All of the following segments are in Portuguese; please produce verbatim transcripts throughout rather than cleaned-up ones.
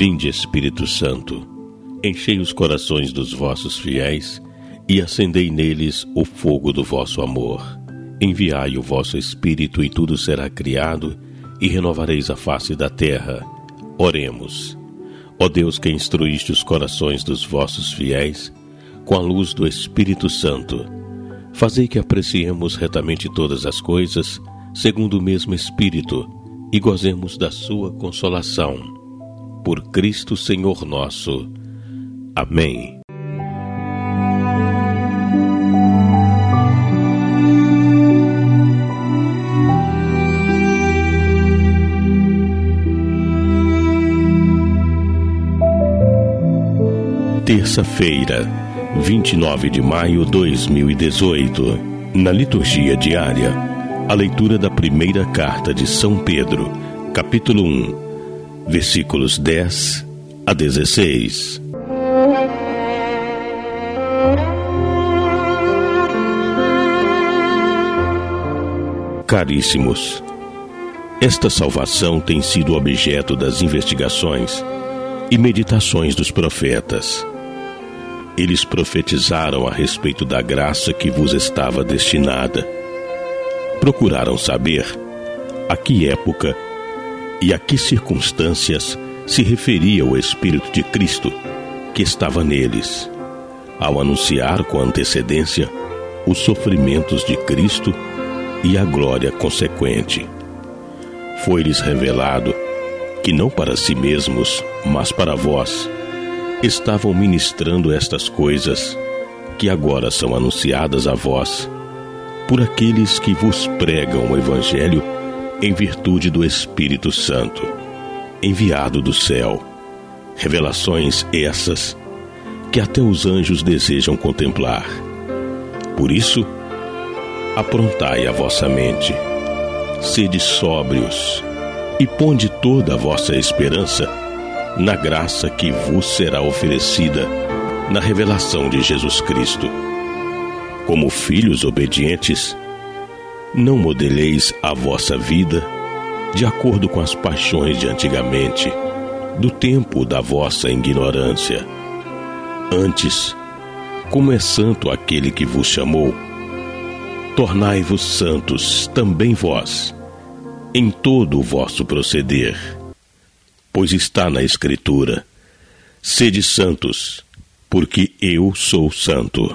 Vinde, Espírito Santo, enchei os corações dos vossos fiéis e acendei neles o fogo do vosso amor. Enviai o vosso Espírito e tudo será criado e renovareis a face da terra. Oremos. Ó Deus, que instruíste os corações dos vossos fiéis com a luz do Espírito Santo, fazei que apreciemos retamente todas as coisas segundo o mesmo Espírito e gozemos da sua consolação. Por Cristo Senhor nosso. Amém. Terça-feira, vinte e nove de maio de dois mil e dezoito. Na liturgia diária, a leitura da primeira carta de São Pedro, capítulo um, versículos dez a dezesseis. Caríssimos, esta salvação tem sido objeto das investigações e meditações dos profetas. Eles profetizaram a respeito da graça que vos estava destinada. Procuraram saber a que época e a que circunstâncias se referia o Espírito de Cristo que estava neles, ao anunciar com antecedência os sofrimentos de Cristo e a glória consequente. Foi-lhes revelado que não para si mesmos, mas para vós, estavam ministrando estas coisas que agora são anunciadas a vós por aqueles que vos pregam o Evangelho em virtude do Espírito Santo, enviado do céu. Revelações essas que até os anjos desejam contemplar. Por isso, aprontai a vossa mente, sede sóbrios e ponde toda a vossa esperança na graça que vos será oferecida na revelação de Jesus Cristo. Como filhos obedientes, não modeleis a vossa vida de acordo com as paixões de antigamente, do tempo da vossa ignorância. Antes, como é santo aquele que vos chamou, tornai-vos santos também vós, em todo o vosso proceder. Pois está na Escritura: sede santos, porque eu sou santo.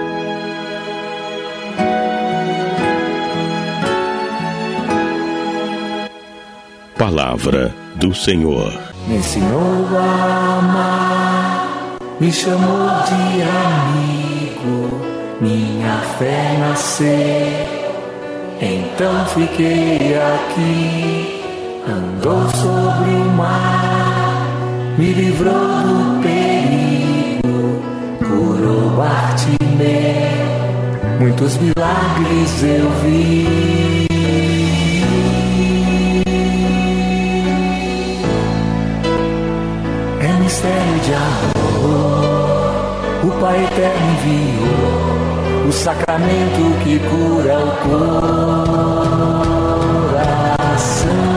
Palavra do Senhor. Me ensinou a amar, me chamou de amigo, minha fé nascer, então fiquei aqui. Andou sobre o mar, me livrou do perigo, curou Bartimeu, muitos milagres eu vi. É mistério de amor, o Pai Eterno enviou o sacramento que cura o coração.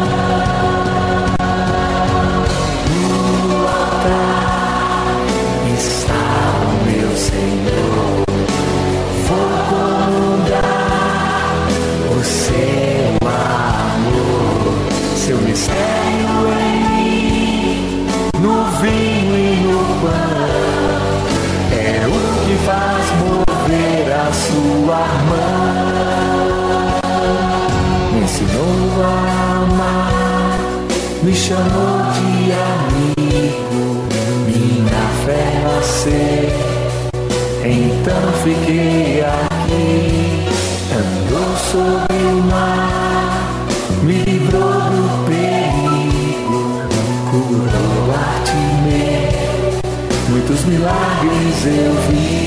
Me chamou de amigo, minha fé nascer, então fiquei aqui. Andou sobre o mar, me livrou do perigo, curou Bartimeu, muitos milagres eu vi.